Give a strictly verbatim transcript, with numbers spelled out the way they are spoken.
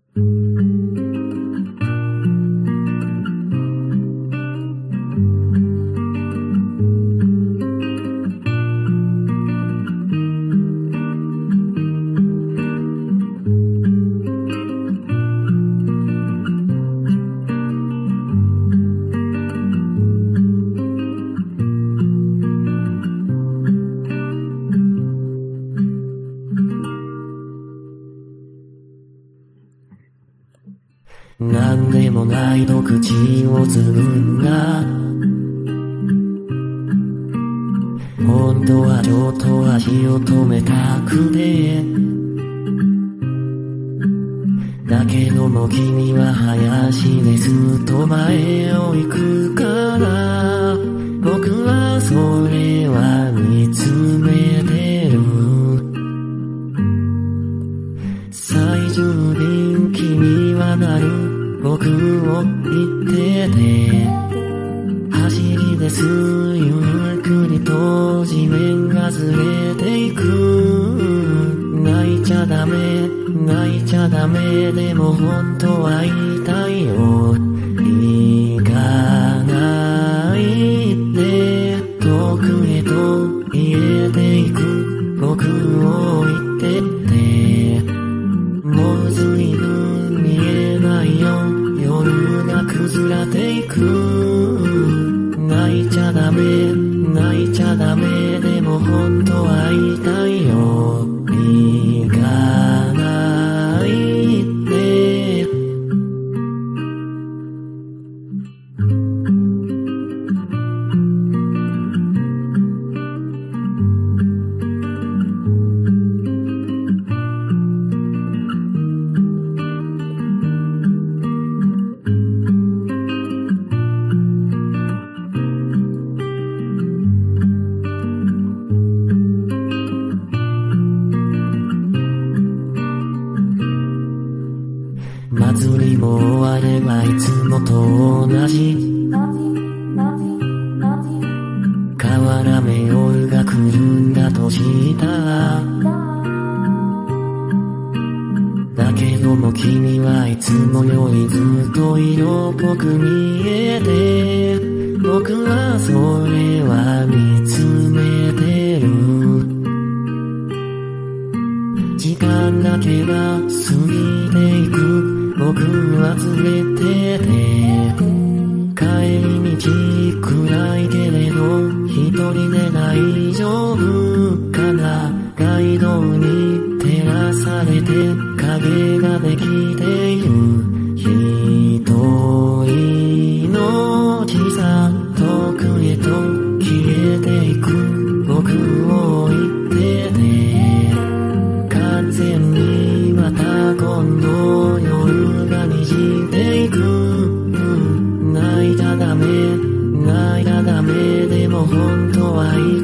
なんでもないと口をつぐんだ。本当はちょっと足を止めたくて、だけども君は林でずっと前を行くから、僕はそれは見つめてる。最終便君はなる僕を言ってて、走りですゆっくりと地面がずれていく。泣いちゃダメ泣いちゃダメ、でも本当は言いたいよ。行かないで遠くへと消えていく僕を言ってて、もう随分見えないよ夜が崩れていく。泣いちゃダメ泣いちゃダメ、でも本当は言いたいよ。行かないで。祭りも終わればいつもと同じ。変わらめ夜が来るんだとしたら、だけども君はいつもよりずっと色っぽく見えて、僕はそれは見つめてる。時間だけが過ぎていく僕忘れてて、帰り道くらいけれど一人で大丈夫かな。街道に照らされて影ができている。一人の小さ遠くへと消えていく僕を言ってて、完全にまた今度夜が滲んでいく。泣いちゃダメ泣いちゃダメ、でも本当は